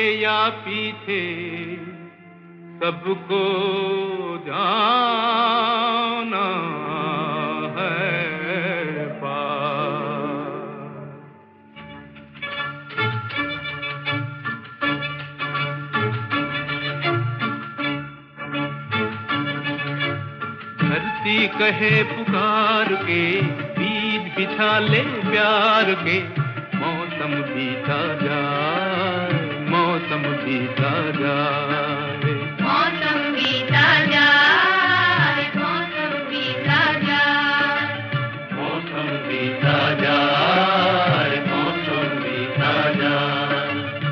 या पीछे सबको जाना है पार। धरती कहे पुकार के, बीज बिछा ले प्यार के, मौसम बीता जाए, मौसम बीता जाए, मौसम बीता जाए, मौसम बीता जाए, मौसम बीता जाए, मौसम बीता जाए।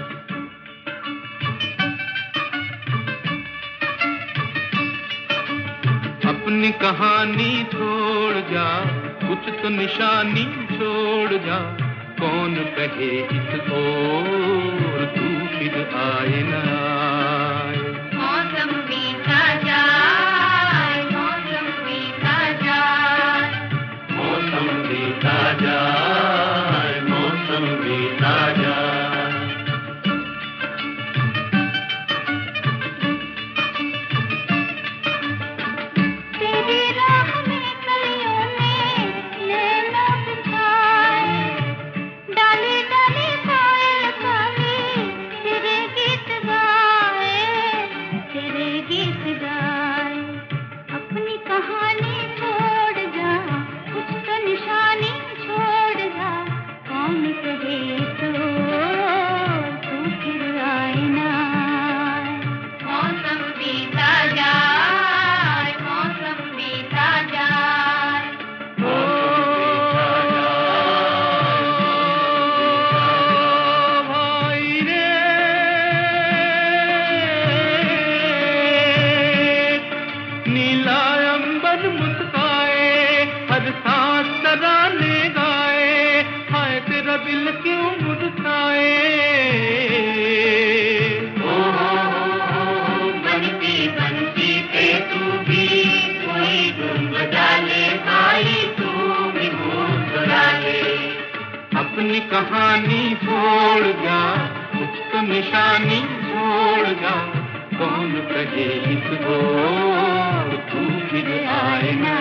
अपनी कहानी छोड़ जा, कुछ तो निशानी छोड़ जा, कौन कहे इस ओर तू फिर आए न आए। मौसम बीता जाए, मौसम बीता जाए, मौसम बीता जाए, मौसम बीता जाए। तेरी राह में कलियों ने नैना बिछाए, डाली डाली कोयल काली तेरे गीत गाए, तेरे गीत गाए। अपनी कहानी छोड़ जा, कुछ तो निशानी छोड़ जा, कौन कहे तो तू फिर आए ना आए। मौसम बीता जाए, मौसम बीता जाए, भाई रे नीला अंबर मुस्काए, हर सांस तराने गाए, हाय तेरा दिल क्यों मुरझाए। बनती बनती पे तू भी कोई धुन बजा ले भाई, तू भी मुस्कुरा ले। अपनी कहानी छोड़ जा, कुछ तो निशानी छोड़ जा, कौन कहे इस ओर तू फिर आए ना